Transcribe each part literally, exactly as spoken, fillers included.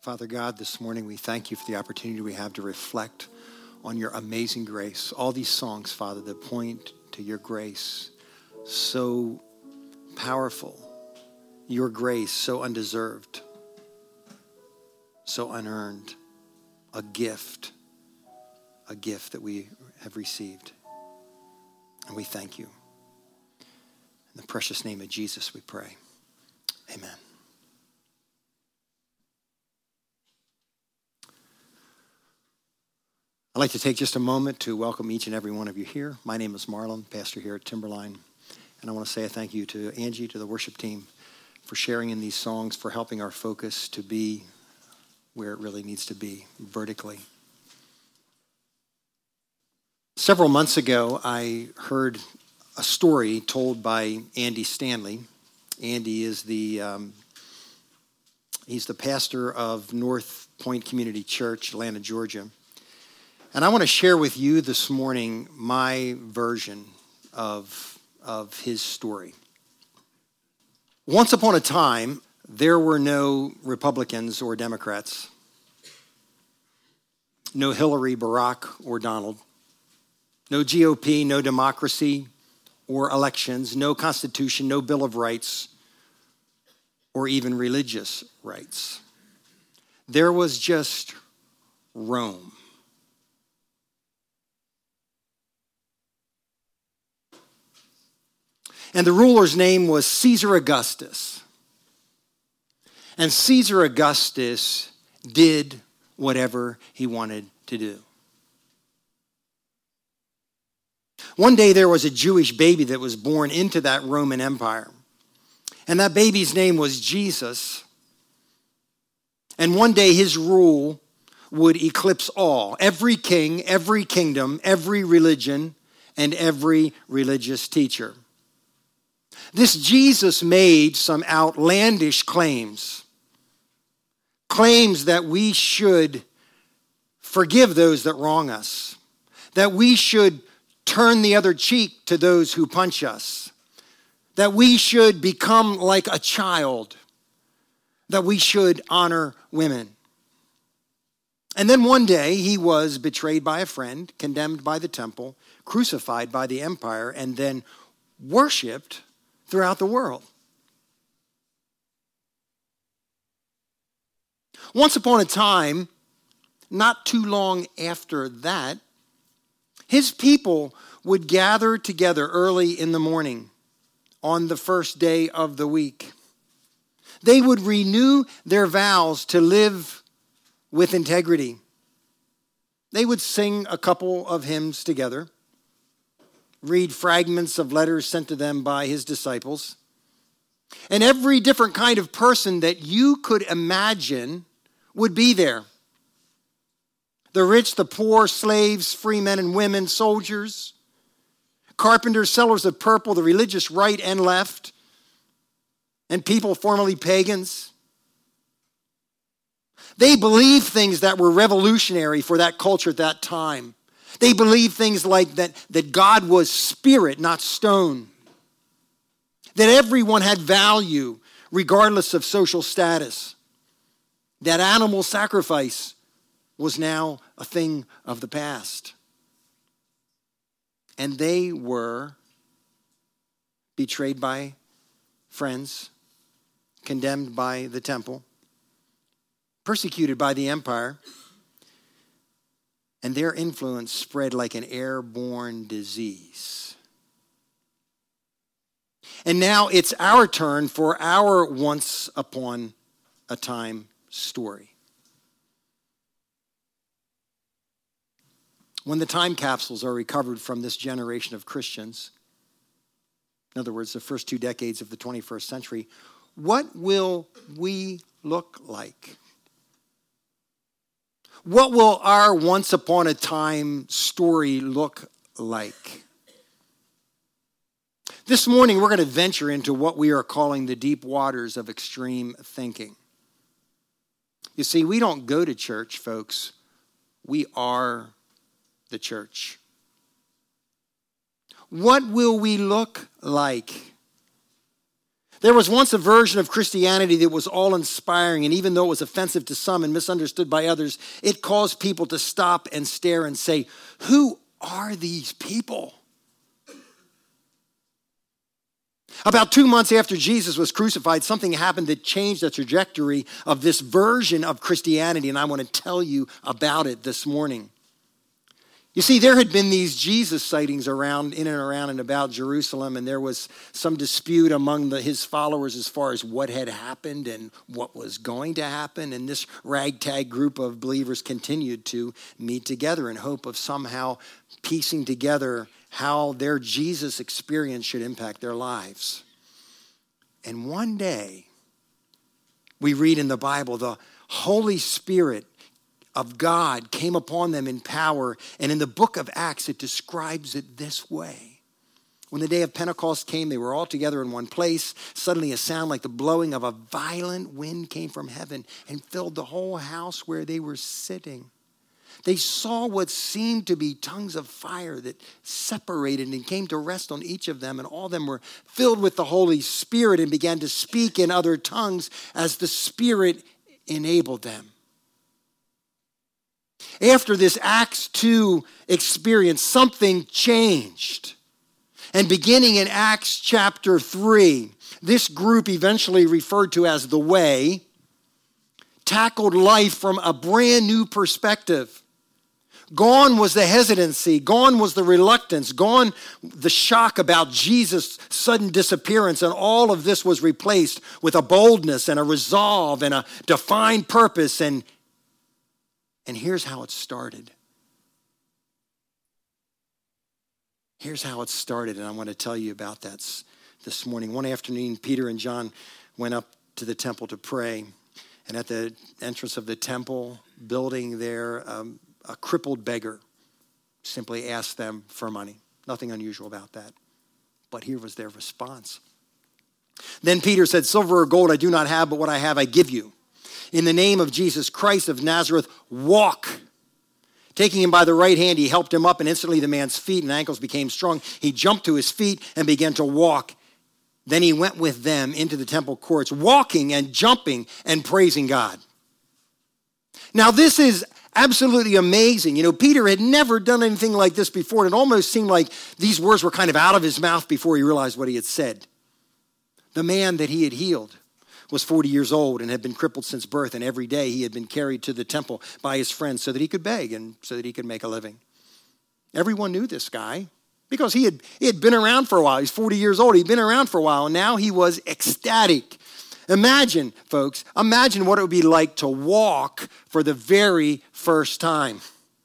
Father God, this morning we thank you for the opportunity we have to reflect on your amazing grace. All these songs, Father, that point to your grace, so powerful. Your grace, so undeserved, so unearned, a gift, a gift that we have received. And we thank you. In the precious name of Jesus, we pray. Amen. I'd like to take just a moment to welcome each and every one of you here. My name is Marlon, pastor here at Timberline. And I want to say a thank you to Angie, to the worship team, for sharing in these songs, for helping our focus to be where it really needs to be, vertically. Several months ago, I heard a story told by Andy Stanley. Andy is the, um, he's the pastor of North Point Community Church, Atlanta, Georgia. And I want to share with you this morning my version of, of his story. Once upon a time, there were no Republicans or Democrats, no Hillary, Barack, or Donald, no G O P, no democracy or elections, no Constitution, no Bill of Rights, or even religious rights. There was just Rome. And the ruler's name was Caesar Augustus. And Caesar Augustus did whatever he wanted to do. One day there was a Jewish baby that was born into that Roman Empire. And that baby's name was Jesus. And one day his rule would eclipse all. Every king, every kingdom, every religion, and every religious teacher. This Jesus made some outlandish claims. Claims that we should forgive those that wrong us. That we should turn the other cheek to those who punch us. That we should become like a child. That we should honor women. And then one day he was betrayed by a friend, condemned by the temple, crucified by the empire, and then worshipped throughout the world. Once upon a time, not too long after that, his people would gather together early in the morning on the first day of the week. They would renew their vows to live with integrity. They would sing a couple of hymns together, read fragments of letters sent to them by his disciples. And every different kind of person that you could imagine would be there. The rich, the poor, slaves, free men and women, soldiers, carpenters, sellers of purple, the religious right and left, and people formerly pagans. They believed things that were revolutionary for that culture at that time. They believed things like that, that God was spirit, not stone. That everyone had value, regardless of social status. That animal sacrifice was now a thing of the past. And they were betrayed by friends, condemned by the temple, persecuted by the empire, and their influence spread like an airborne disease. And now it's our turn for our once upon a time story. When the time capsules are recovered from this generation of Christians, in other words, the first two decades of the twenty-first century, what will we look like? What will our once upon a time story look like? This morning, we're going to venture into what we are calling the deep waters of extreme thinking. You see, we don't go to church, folks. We are the church. What will we look like? There was once a version of Christianity that was all-inspiring, and even though it was offensive to some and misunderstood by others, it caused people to stop and stare and say, "Who are these people?" About two months after Jesus was crucified, something happened that changed the trajectory of this version of Christianity, and I want to tell you about it this morning. You see, there had been these Jesus sightings around, in and around and about Jerusalem, and there was some dispute among the, his followers as far as what had happened and what was going to happen. And this ragtag group of believers continued to meet together in hope of somehow piecing together how their Jesus experience should impact their lives. And one day, we read in the Bible, the Holy Spirit of God came upon them in power. And in the book of Acts, it describes it this way. When the day of Pentecost came, they were all together in one place. Suddenly a sound like the blowing of a violent wind came from heaven and filled the whole house where they were sitting. They saw what seemed to be tongues of fire that separated and came to rest on each of them. And all of them were filled with the Holy Spirit and began to speak in other tongues as the Spirit enabled them. After this Acts two experience, something changed. And beginning in Acts chapter three, this group, eventually referred to as the Way, tackled life from a brand new perspective. Gone was the hesitancy, gone was the reluctance, gone the shock about Jesus' sudden disappearance, and all of this was replaced with a boldness and a resolve and a defined purpose. And And here's how it started. Here's how it started, and I want to tell you about that this morning. One afternoon, Peter and John went up to the temple to pray, and at the entrance of the temple building there, um, a crippled beggar simply asked them for money. Nothing unusual about that. But here was their response. Then Peter said, "Silver or gold I do not have, but what I have I give you. In the name of Jesus Christ of Nazareth, walk." Taking him by the right hand, he helped him up, and instantly the man's feet and ankles became strong. He jumped to his feet and began to walk. Then he went with them into the temple courts, walking and jumping and praising God. Now, this is absolutely amazing. You know, Peter had never done anything like this before, and it almost seemed like these words were kind of out of his mouth before he realized what he had said. The man that he had healed was forty years old and had been crippled since birth, and every day he had been carried to the temple by his friends so that he could beg and so that he could make a living. Everyone knew this guy because he had, he had been around for a while. He's forty years old. He'd been around for a while, and now he was ecstatic. Imagine, folks, imagine what it would be like to walk for the very first time.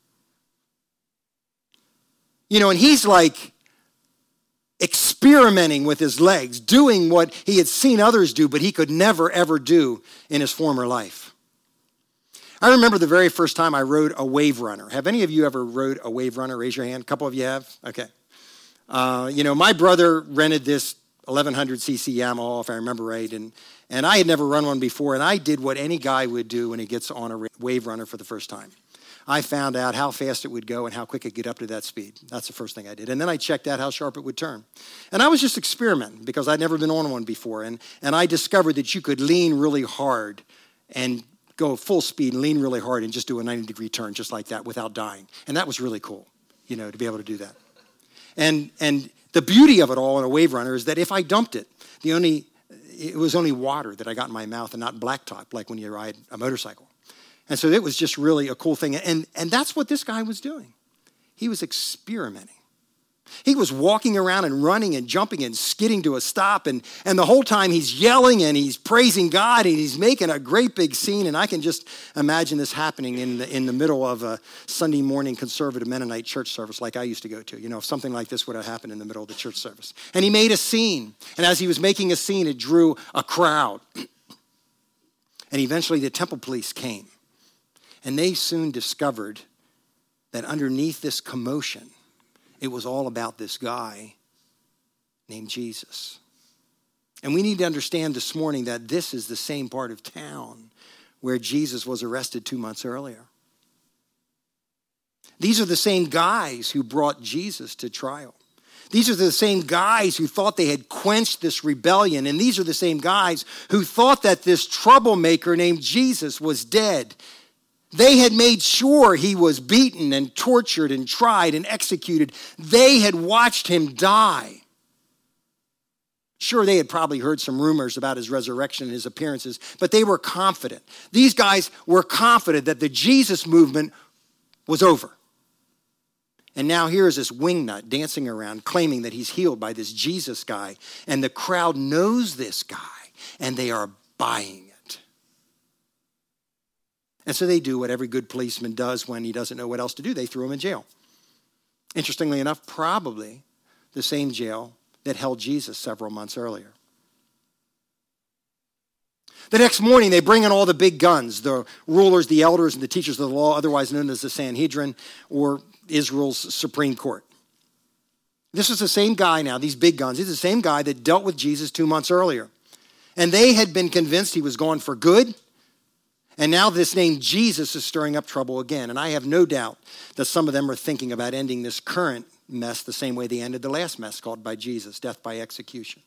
You know, and he's like experimenting with his legs, doing what he had seen others do, but he could never, ever do in his former life. I remember the very first time I rode a Wave Runner. Have any of you ever rode a Wave Runner? Raise your hand. A couple of you have? Okay. Uh, you know, my brother rented this eleven hundred c c Yamaha, if I remember right, and, and I had never run one before, and I did what any guy would do when he gets on a Wave Runner for the first time. I found out how fast it would go and how quick it could get up to that speed. That's the first thing I did. And then I checked out how sharp it would turn. And I was just experimenting because I'd never been on one before. And, and I discovered that you could lean really hard and go full speed and lean really hard and just do a ninety degree turn just like that without dying. And that was really cool, you know, to be able to do that. And, and the beauty of it all in a Wave Runner is that if I dumped it, the only, it was only water that I got in my mouth and not blacktop like when you ride a motorcycle. And so it was just really a cool thing. And, and that's what this guy was doing. He was experimenting. He was walking around and running and jumping and skidding to a stop. And, and the whole time he's yelling and he's praising God and he's making a great big scene. And I can just imagine this happening in the, in the middle of a Sunday morning conservative Mennonite church service like I used to go to. You know, if something like this would have happened in the middle of the church service. And he made a scene. And as he was making a scene, it drew a crowd. And eventually the temple police came. And they soon discovered that underneath this commotion, it was all about this guy named Jesus. And we need to understand this morning that this is the same part of town where Jesus was arrested two months earlier. These are the same guys who brought Jesus to trial. These are the same guys who thought they had quenched this rebellion. And these are the same guys who thought that this troublemaker named Jesus was dead. They had made sure he was beaten and tortured and tried and executed. They had watched him die. Sure, they had probably heard some rumors about his resurrection and his appearances, but they were confident. These guys were confident that the Jesus movement was over. And now here is this wingnut dancing around claiming that he's healed by this Jesus guy. And the crowd knows this guy and they are buying it. And so they do what every good policeman does when he doesn't know what else to do. They threw him in jail. Interestingly enough, probably the same jail that held Jesus several months earlier. The next morning, they bring in all the big guns, the rulers, the elders, and the teachers of the law, otherwise known as the Sanhedrin, or Israel's Supreme Court. This is the same guy now, these big guns. He's the same guy that dealt with Jesus two months earlier. And they had been convinced he was gone for good. And now this name Jesus is stirring up trouble again. And I have no doubt that some of them are thinking about ending this current mess the same way they ended the last mess called by Jesus, death by execution.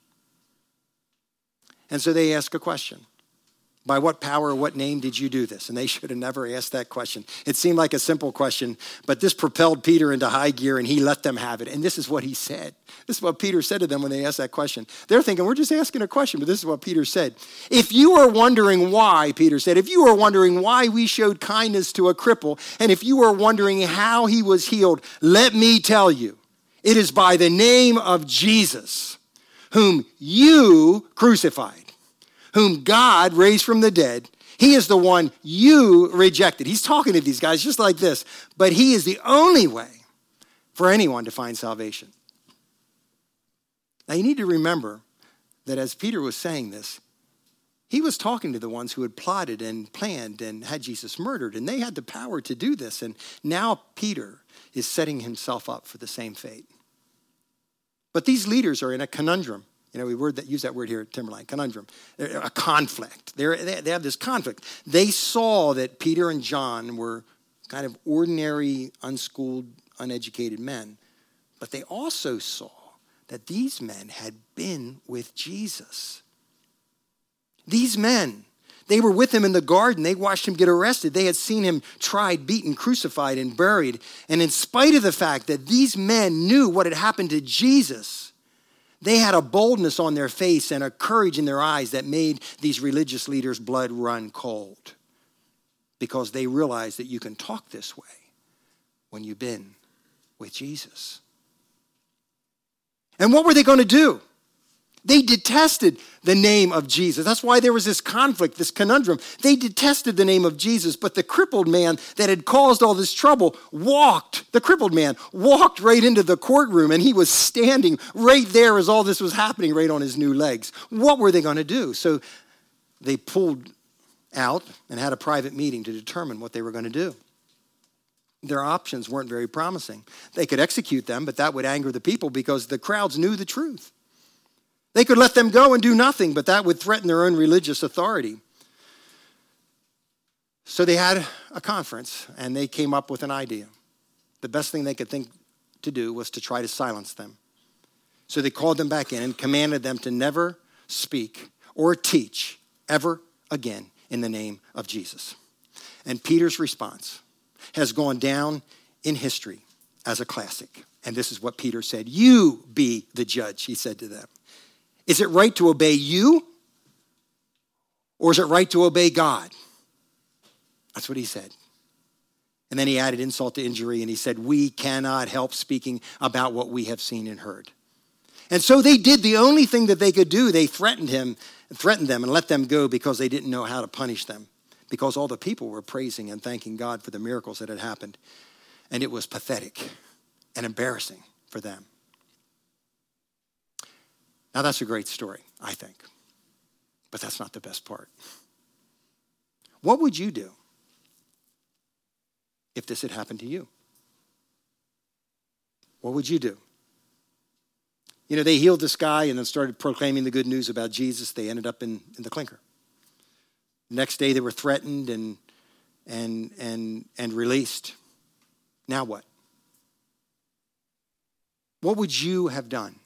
And so they ask a question. By what power or what name did you do this? And they should have never asked that question. It seemed like a simple question, but this propelled Peter into high gear and he let them have it. And this is what he said. This is what Peter said to them when they asked that question. They're thinking, we're just asking a question, but this is what Peter said. If you are wondering why, Peter said, if you are wondering why we showed kindness to a cripple, and if you are wondering how he was healed, let me tell you, it is by the name of Jesus, whom you crucified, whom God raised from the dead. He is the one you rejected. He's talking to these guys just like this, but he is the only way for anyone to find salvation. Now you need to remember that as Peter was saying this, he was talking to the ones who had plotted and planned and had Jesus murdered, and they had the power to do this. And now Peter is setting himself up for the same fate. But these leaders are in a conundrum. You know, we word that use that word here at Timberline, conundrum, a conflict. They're, they they have this conflict. They saw that Peter and John were kind of ordinary, unschooled, uneducated men, but they also saw that these men had been with Jesus. These men, they were with him in the garden. They watched him get arrested. They had seen him tried, beaten, crucified, and buried. And in spite of the fact that these men knew what had happened to Jesus, they had a boldness on their face and a courage in their eyes that made these religious leaders' blood run cold, because they realized that you can talk this way when you've been with Jesus. And what were they going to do? They detested the name of Jesus. That's why there was this conflict, this conundrum. They detested the name of Jesus, but the crippled man that had caused all this trouble walked, the crippled man walked right into the courtroom, and he was standing right there as all this was happening, right on his new legs. What were they going to do? So they pulled out and had a private meeting to determine what they were going to do. Their options weren't very promising. They could execute them, but that would anger the people because the crowds knew the truth. They could let them go and do nothing, but that would threaten their own religious authority. So they had a conference, and they came up with an idea. The best thing they could think to do was to try to silence them. So they called them back in and commanded them to never speak or teach ever again in the name of Jesus. And Peter's response has gone down in history as a classic. And this is what Peter said. You be the judge, he said to them. Is it right to obey you, or is it right to obey God? That's what he said. And then he added insult to injury, and he said, we cannot help speaking about what we have seen and heard. And so they did the only thing that they could do. They threatened him, threatened them and let them go because they didn't know how to punish them, because all the people were praising and thanking God for the miracles that had happened. And it was pathetic and embarrassing for them. Now, that's a great story, I think. But that's not the best part. What would you do if this had happened to you? What would you do? You know, they healed this guy and then started proclaiming the good news about Jesus. They ended up in, in the clinker. Next day, they were threatened and, and, and, and released. Now what? what would you have done?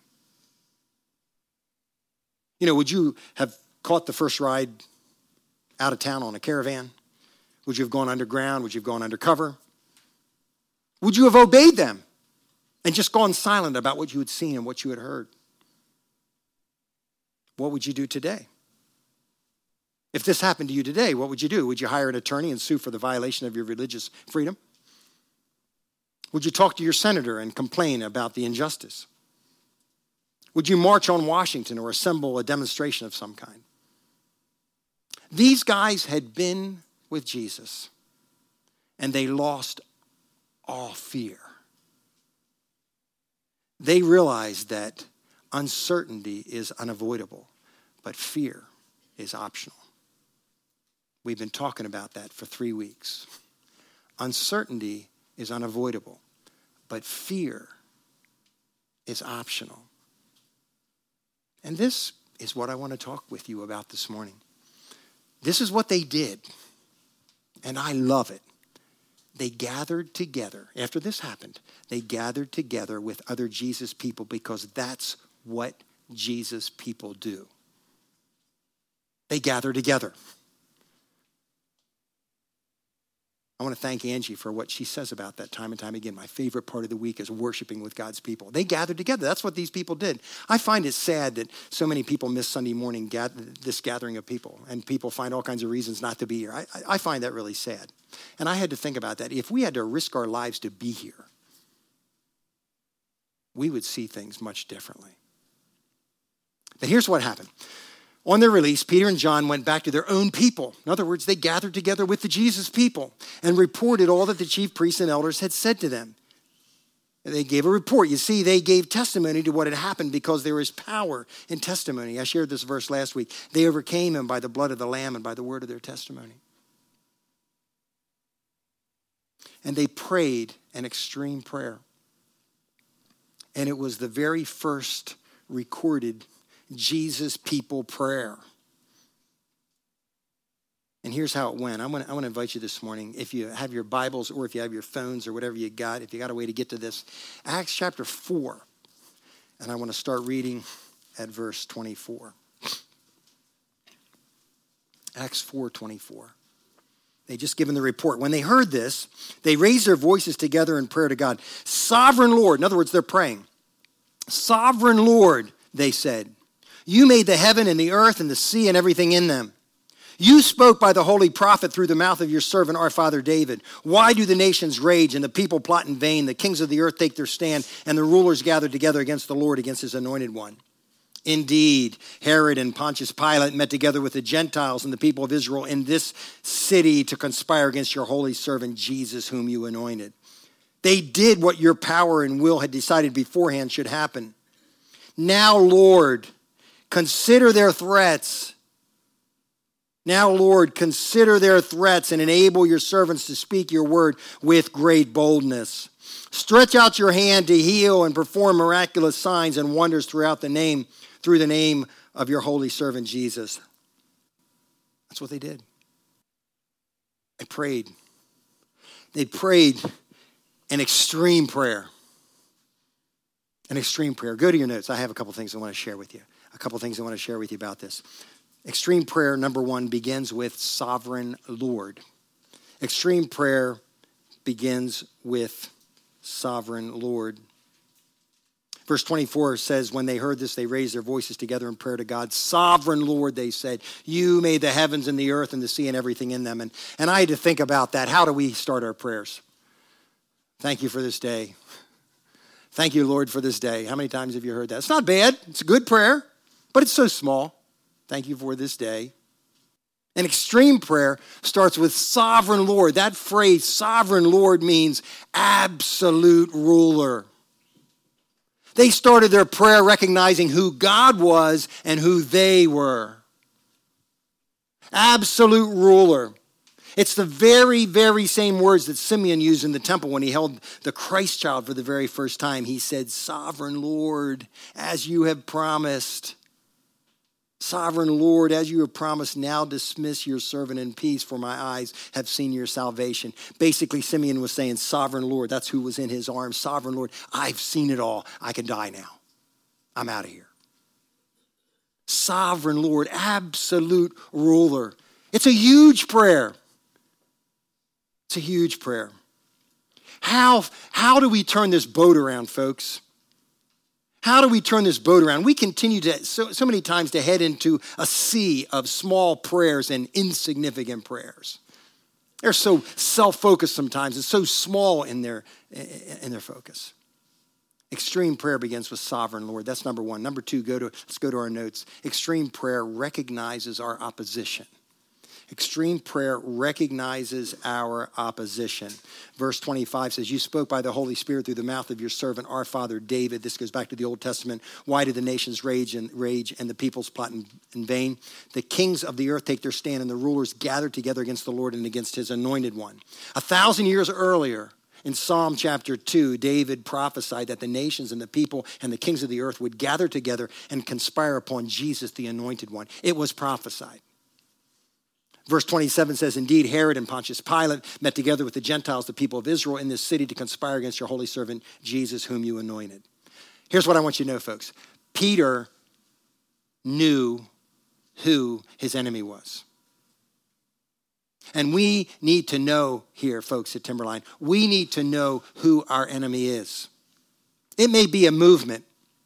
You know, would you have caught the first ride out of town on a caravan? Would you have gone underground? Would you have gone undercover? Would you have obeyed them and just gone silent about what you had seen and what you had heard? What would you do today? If this happened to you today, what would you do? Would you hire an attorney and sue for the violation of your religious freedom? Would you talk to your senator and complain about the injustice? Would you march on Washington or assemble a demonstration of some kind? These guys had been with Jesus, and they lost all fear. They realized that uncertainty is unavoidable, but fear is optional. We've been talking about that for three weeks. Uncertainty is unavoidable, but fear is optional. And this is what I want to talk with you about this morning. This is what they did, and I love it. They gathered together. After this happened, they gathered together with other Jesus people because that's what Jesus people do. They gather together. I want to thank Angie for what she says about that time and time again. My favorite part of the week is worshiping with God's people. They gathered together. That's what these people did. I find it sad that so many people miss Sunday morning, this gathering of people, and people find all kinds of reasons not to be here. I, I find that really sad. And I had to think about that. If we had to risk our lives to be here, we would see things much differently. But here's what happened. On their release, Peter and John went back to their own people. In other words, they gathered together with the Jesus people and reported all that the chief priests and elders had said to them. They gave a report. You see, they gave testimony to what had happened because there is power in testimony. I shared this verse last week. They overcame him by the blood of the Lamb and by the word of their testimony. And they prayed an extreme prayer. And it was the very first recorded Jesus people prayer. And here's how it went. I want to, I want to invite you this morning, if you have your Bibles or if you have your phones or whatever you got, if you got a way to get to this, Acts chapter four. And I want to start reading at verse twenty-four. Acts four twenty-four. They just given the report. When they heard this, they raised their voices together in prayer to God. Sovereign Lord, in other words, they're praying. Sovereign Lord, they said, you made the heaven and the earth and the sea and everything in them. You spoke by the holy prophet through the mouth of your servant, our father David. Why do the nations rage and the people plot in vain? The kings of the earth take their stand and the rulers gather together against the Lord, against his anointed one. Indeed, Herod and Pontius Pilate met together with the Gentiles and the people of Israel in this city to conspire against your holy servant Jesus, whom you anointed. They did what your power and will had decided beforehand should happen. Now, Lord, consider their threats. Now, Lord, consider their threats and enable your servants to speak your word with great boldness. Stretch out your hand to heal and perform miraculous signs and wonders throughout the name, through the name of your holy servant Jesus. That's what they did. They prayed. They prayed an extreme prayer. An extreme prayer. Go to your notes. I have a couple things I want to share with you. A couple things I want to share with you about this. Extreme prayer, number one, begins with sovereign Lord. Extreme prayer begins with sovereign Lord. Verse twenty-four says, when they heard this, they raised their voices together in prayer to God. Sovereign Lord, they said, you made the heavens and the earth and the sea and everything in them. And, and I had to think about that. How do we start our prayers? Thank you for this day. Thank you, Lord, for this day. How many times have you heard that? It's not bad. It's a good prayer, but it's so small. Thank you for this day. An extreme prayer starts with sovereign Lord. That phrase, sovereign Lord, means absolute ruler. They started their prayer recognizing who God was and who they were. Absolute ruler. It's the very, very same words that Simeon used in the temple when he held the Christ child for the very first time. He said, sovereign Lord, as you have promised. Sovereign Lord, as you have promised, now dismiss your servant in peace, for my eyes have seen your salvation. Basically, Simeon was saying, Sovereign Lord, that's who was in his arms. Sovereign Lord, I've seen it all. I can die now. I'm out of here. Sovereign Lord, absolute ruler. It's a huge prayer. It's a huge prayer. How, how do we turn this boat around, folks? How do we turn this boat around? We continue to so, so many times to head into a sea of small prayers and insignificant prayers. They're so self-focused sometimes and so small in their, in their focus. Extreme prayer begins with sovereign Lord. That's number one. Number two, go to, let's go to our notes. Extreme prayer recognizes our opposition. Extreme prayer recognizes our opposition. Verse twenty-five says, you spoke by the Holy Spirit through the mouth of your servant, our father David. This goes back to the Old Testament. Why do the nations rage and rage and the peoples plot in, in vain? The kings of the earth take their stand and the rulers gather together against the Lord and against his anointed one. A thousand years earlier, in Psalm chapter two, David prophesied that the nations and the people and the kings of the earth would gather together and conspire upon Jesus, the anointed one. It was prophesied. Verse twenty-seven says, indeed, Herod and Pontius Pilate met together with the Gentiles, the people of Israel, in this city to conspire against your holy servant, Jesus, whom you anointed. Here's what I want you to know, folks. Peter knew who his enemy was. And we need to know here, folks at Timberline, we need to know who our enemy is. It may be a movement.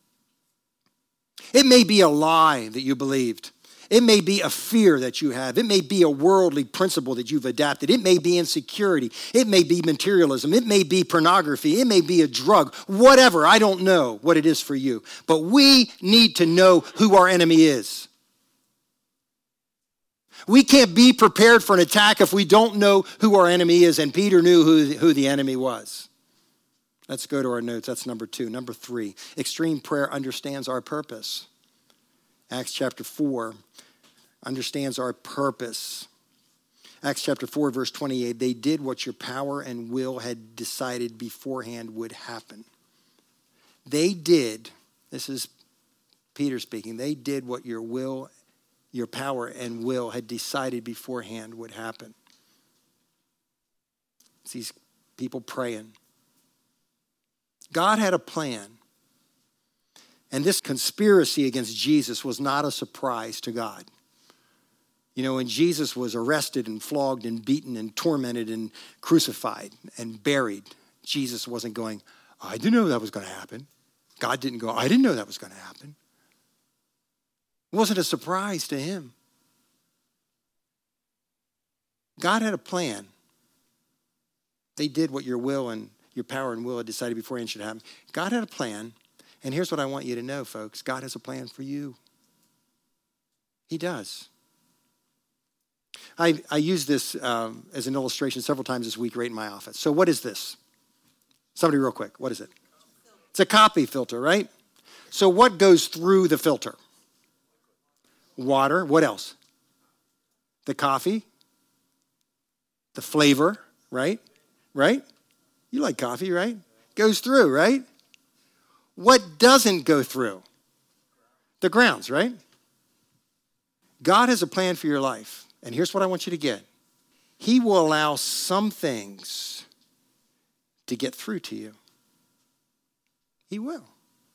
It may be a lie that you believed. It may be a fear that you have. It may be a worldly principle that you've adapted. It may be insecurity. It may be materialism. It may be pornography. It may be a drug. Whatever. I don't know what it is for you. But we need to know who our enemy is. We can't be prepared for an attack if we don't know who our enemy is. And Peter knew who, who the enemy was. Let's go to our notes. That's number two. Number three, extreme prayer understands our purpose. Acts chapter four understands our purpose. Acts chapter four, verse twenty-eight, they did what your power and will had decided beforehand would happen. They did, this is Peter speaking, they did what your will, your power and will had decided beforehand would happen. It's these people praying. God had a plan. And this conspiracy against Jesus was not a surprise to God. You know, when Jesus was arrested and flogged and beaten and tormented and crucified and buried, Jesus wasn't going, I didn't know that was going to happen. God didn't go, I didn't know that was going to happen. It wasn't a surprise to him. God had a plan. They did what your will and your power and will had decided beforehand should happen. God had a plan. And here's what I want you to know, folks. God has a plan for you. He does. I, I use this um, as an illustration several times this week right in my office. So what is this? Somebody real quick. What is it? It's a coffee filter, right? So what goes through the filter? Water. What else? The coffee. The flavor, right? Right? You like coffee, right? Goes through, right? What doesn't go through? The grounds, right? God has a plan for your life. And here's what I want you to get. He will allow some things to get through to you. He will.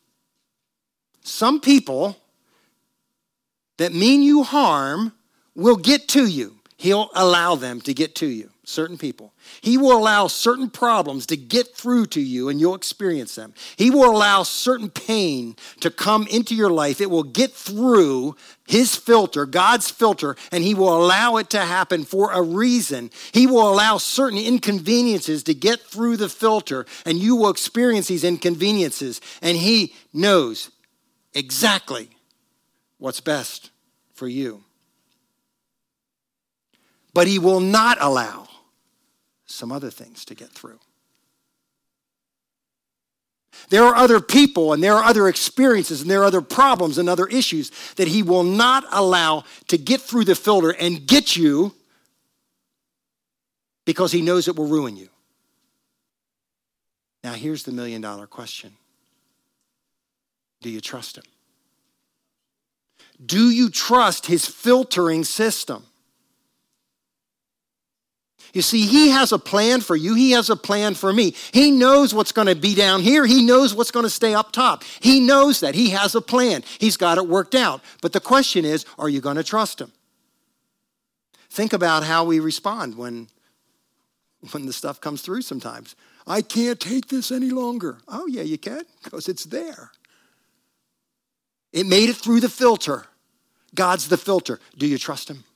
Some people that mean you harm will get to you. He'll allow them to get to you, certain people. He will allow certain problems to get through to you and you'll experience them. He will allow certain pain to come into your life. It will get through his filter, God's filter, and he will allow it to happen for a reason. He will allow certain inconveniences to get through the filter and you will experience these inconveniences. And he knows exactly what's best for you. But he will not allow some other things to get through. There are other people and there are other experiences and there are other problems and other issues that he will not allow to get through the filter and get you because he knows it will ruin you. Now here's the million dollar question. Do you trust him? Do you trust his filtering system? You see, he has a plan for you. He has a plan for me. He knows what's going to be down here. He knows what's going to stay up top. He knows that. He has a plan. He's got it worked out. But the question is, are you going to trust him? Think about how we respond when, when the stuff comes through sometimes. I can't take this any longer. Oh, yeah, you can, because it's there. It made it through the filter. God's the filter. Do you trust him?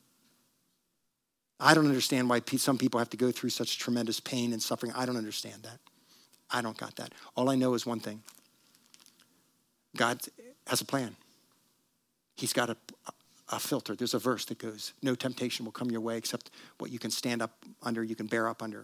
I don't understand why some people have to go through such tremendous pain and suffering. I don't understand that. I don't got that. All I know is one thing. God has a plan. He's got a, a filter. There's a verse that goes, no temptation will come your way except what you can stand up under, you can bear up under.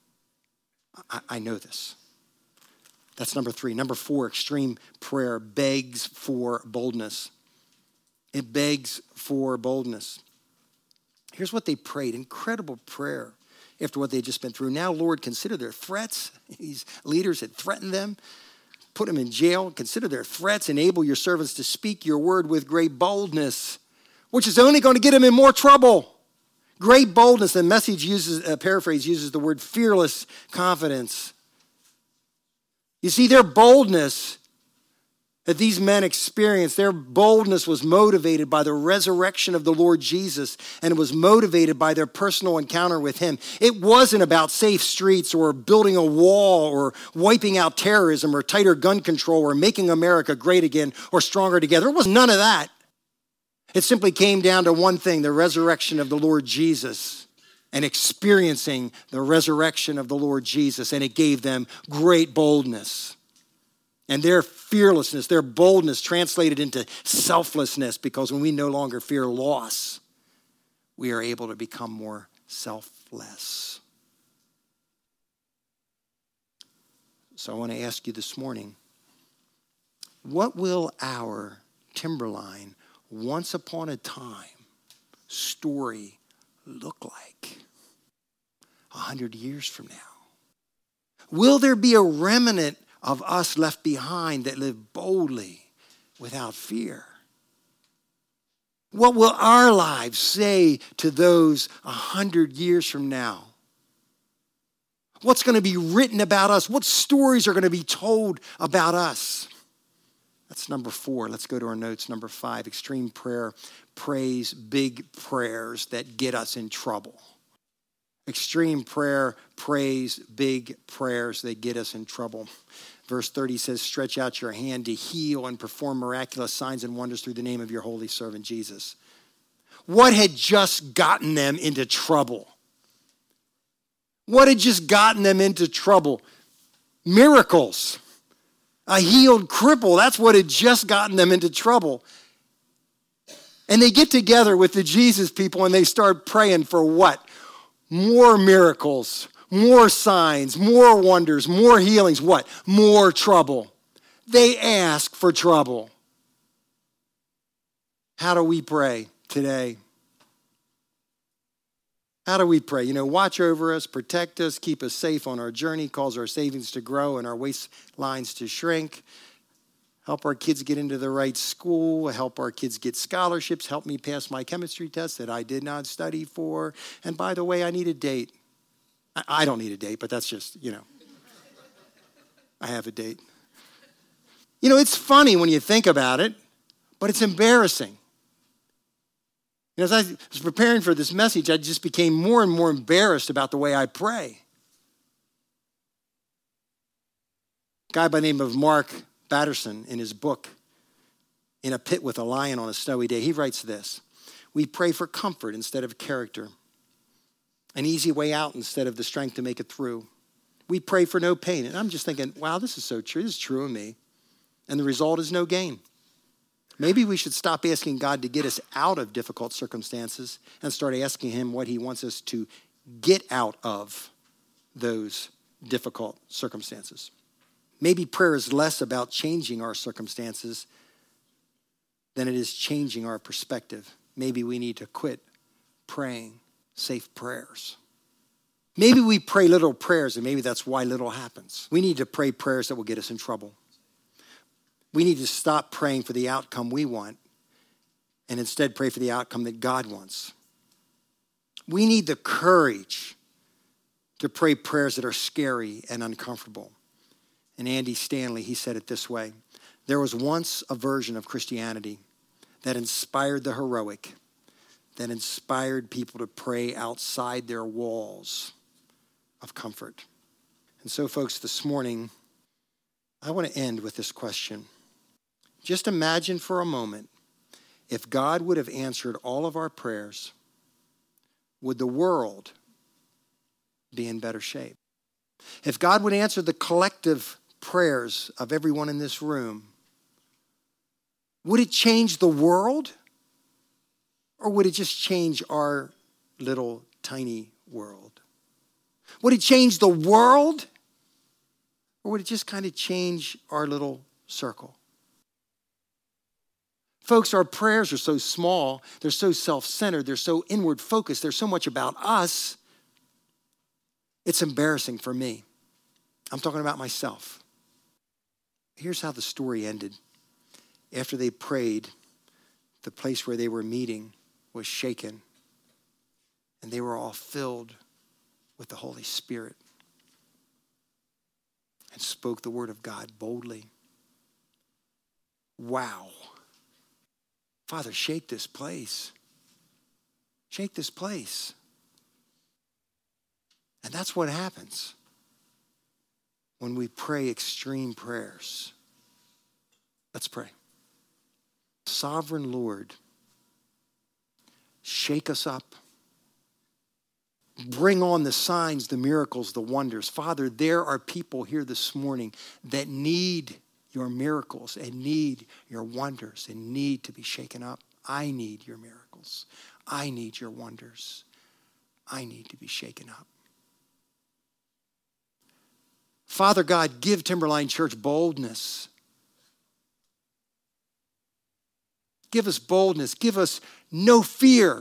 I, I know this. That's number three. Number four, extreme prayer begs for boldness. It begs for boldness. Here's what they prayed. Incredible prayer after what they'd just been through. Now, Lord, consider their threats. These leaders had threatened them, put them in jail. Consider their threats. Enable your servants to speak your word with great boldness, which is only going to get them in more trouble. Great boldness. The Message uses, uh, paraphrase uses the word fearless confidence. You see, their boldness that these men experienced, their boldness was motivated by the resurrection of the Lord Jesus, and it was motivated by their personal encounter with him. It wasn't about safe streets or building a wall or wiping out terrorism or tighter gun control or making America great again or stronger together. It was none of that. It simply came down to one thing, the resurrection of the Lord Jesus and experiencing the resurrection of the Lord Jesus, and it gave them great boldness. And their fearlessness, their boldness translated into selflessness, because when we no longer fear loss, we are able to become more selfless. So I want to ask you this morning, what will our Timberline once upon a time story look like a hundred years from now? Will there be a remnant of us left behind that live boldly without fear? What will our lives say to those a hundred years from now? What's going to be written about us? What stories are going to be told about us? That's number four. Let's go to our notes. Number five, extreme prayer prays big prayers that get us in trouble. Extreme prayer prays big prayers that get us in trouble. Verse thirty says, stretch out your hand to heal and perform miraculous signs and wonders through the name of your holy servant Jesus. What had just gotten them into trouble? What had just gotten them into trouble? Miracles. A healed cripple. That's what had just gotten them into trouble. And they get together with the Jesus people and they start praying for what? More miracles, more signs, more wonders, more healings. What? More trouble. They ask for trouble. How do we pray today? How do we pray? You know, watch over us, protect us, keep us safe on our journey, cause our savings to grow and our waistlines to shrink. Help our kids get into the right school. Help our kids get scholarships. Help me pass my chemistry test that I did not study for. And by the way, I need a date. I don't need a date, but that's just, you know, I have a date. You know, it's funny when you think about it, but it's embarrassing. You know, as I was preparing for this message, I just became more and more embarrassed about the way I pray. A guy by the name of Mark Batterson, in his book, In a Pit with a Lion on a Snowy Day, he writes this: we pray for comfort instead of character, an easy way out instead of the strength to make it through. We pray for no pain. And I'm just thinking, wow, this is so true. This is true of me. And the result is no gain. Maybe we should stop asking God to get us out of difficult circumstances and start asking him what he wants us to get out of those difficult circumstances. Maybe prayer is less about changing our circumstances than it is changing our perspective. Maybe we need to quit praying safe prayers. Maybe we pray little prayers, and maybe that's why little happens. We need to pray prayers that will get us in trouble. We need to stop praying for the outcome we want and instead pray for the outcome that God wants. We need the courage to pray prayers that are scary and uncomfortable. And Andy Stanley, he said it this way: there was once a version of Christianity that inspired the heroic, that inspired people to pray outside their walls of comfort. And so, folks, this morning, I want to end with this question. Just imagine for a moment, if God would have answered all of our prayers, would the world be in better shape? If God would answer the collective prayers of everyone in this room, would it change the world? Or would it just change our little tiny world? Would it change the world? Or would it just kind of change our little circle? Folks, our prayers are so small, they're so self-centered, they're so inward focused, they're so much about us. It's embarrassing for me. I'm talking about myself. Here's how the story ended. After they prayed, the place where they were meeting was shaken, and they were all filled with the Holy Spirit and spoke the word of God boldly. Wow. Father, shake this place. Shake this place. And that's what happens when we pray extreme prayers. Let's pray. Sovereign Lord, shake us up. Bring on the signs, the miracles, the wonders. Father, there are people here this morning that need your miracles and need your wonders and need to be shaken up. I need your miracles. I need your wonders. I need to be shaken up. Father God, give Timberline Church boldness. Give us boldness. Give us no fear.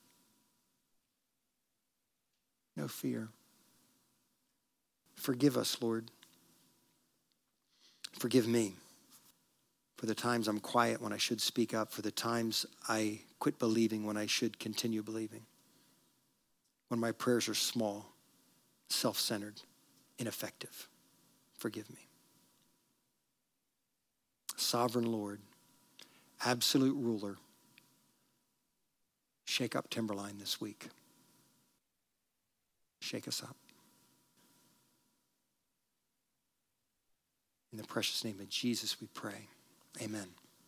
No fear. Forgive us, Lord. Forgive me for the times I'm quiet when I should speak up, for the times I quit believing when I should continue believing, when my prayers are small, self-centered, ineffective. Forgive me. Sovereign Lord, absolute ruler, shake up Timberline this week. Shake us up. In the precious name of Jesus, we pray. Amen.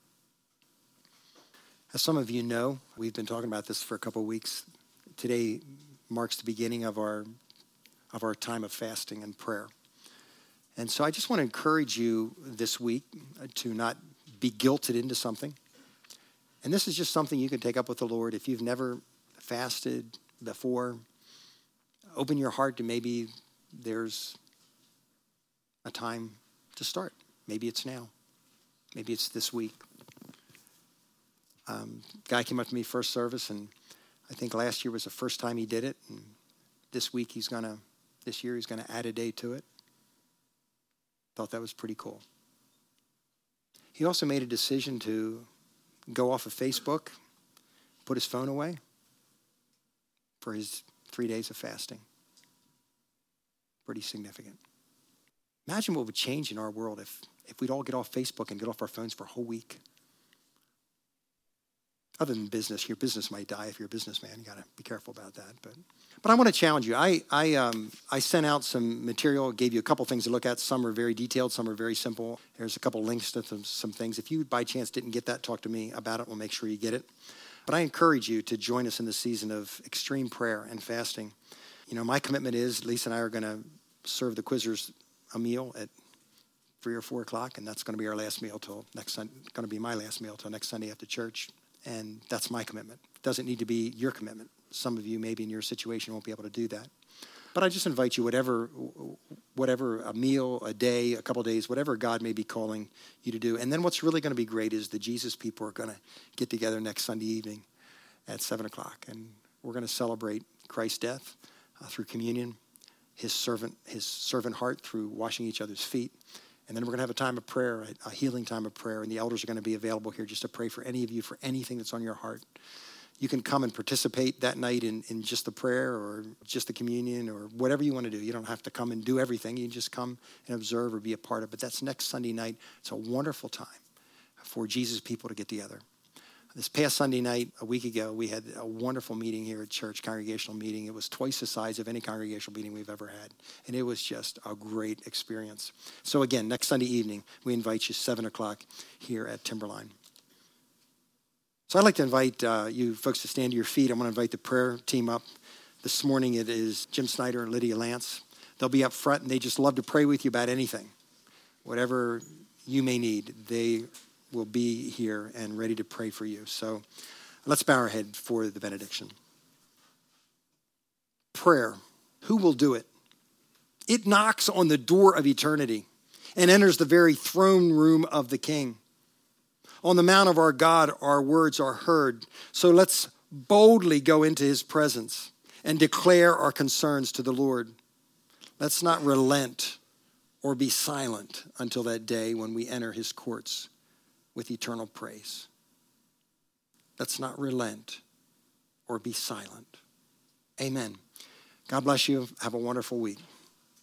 As some of you know, we've been talking about this for a couple of weeks. Today marks the beginning of our of our time of fasting and prayer. And so I just want to encourage you this week to not be guilted into something. And this is just something you can take up with the Lord. If you've never fasted before, open your heart to maybe there's a time to start. Maybe it's now. Maybe it's this week. Um, guy came up to me first service, and I think last year was the first time he did it. And this week he's gonna, this year he's gonna add a day to it. Thought that was pretty cool. He also made a decision to go off of Facebook, put his phone away for his three days of fasting. Pretty significant. Imagine what would change in our world if, if we'd all get off Facebook and get off our phones for a whole week. Other than business, your business might die if you're a businessman. You got to be careful about that. But but I want to challenge you. I I um I sent out some material, gave you a couple things to look at. Some are very detailed, some are very simple. There's a couple links to some, some things. If you by chance didn't get that, talk to me about it. We'll make sure you get it. But I encourage you to join us in the season of extreme prayer and fasting. You know, my commitment is Lisa and I are going to serve the Quizzers a meal at three or four o'clock, and that's going to be our last meal till next Sunday. Going to be my last meal till next Sunday after church. And that's my commitment. It doesn't need to be your commitment. Some of you maybe in your situation won't be able to do that. But I just invite you, whatever, whatever a meal, a day, a couple of days, whatever God may be calling you to do. And then what's really going to be great is the Jesus people are going to get together next Sunday evening at seven o'clock. And we're going to celebrate Christ's death uh, through communion, his servant, his servant heart through washing each other's feet, And then we're going to have a time of prayer, a healing time of prayer, and the elders are going to be available here just to pray for any of you for anything that's on your heart. You can come and participate that night in, in just the prayer or just the communion or whatever you want to do. You don't have to come and do everything. You can just come and observe or be a part of it. But that's next Sunday night. It's a wonderful time for Jesus people to get together. This past Sunday night, a week ago, we had a wonderful meeting here at church, congregational meeting. It was twice the size of any congregational meeting we've ever had. And it was just a great experience. So again, next Sunday evening, we invite you seven o'clock here at Timberline. So I'd like to invite uh, you folks to stand to your feet. I'm going to invite the prayer team up. This morning it is Jim Snyder and Lydia Lance. They'll be up front, and they just love to pray with you about anything. Whatever you may need, they will be here and ready to pray for you. So let's bow our head for the benediction. Prayer. Who will do it? It knocks on the door of eternity and enters the very throne room of the King. On the mount of our God, our words are heard. So let's boldly go into his presence and declare our concerns to the Lord. Let's not relent or be silent until that day when we enter his courts with eternal praise. Let's not relent or be silent. Amen. God bless you. Have a wonderful week.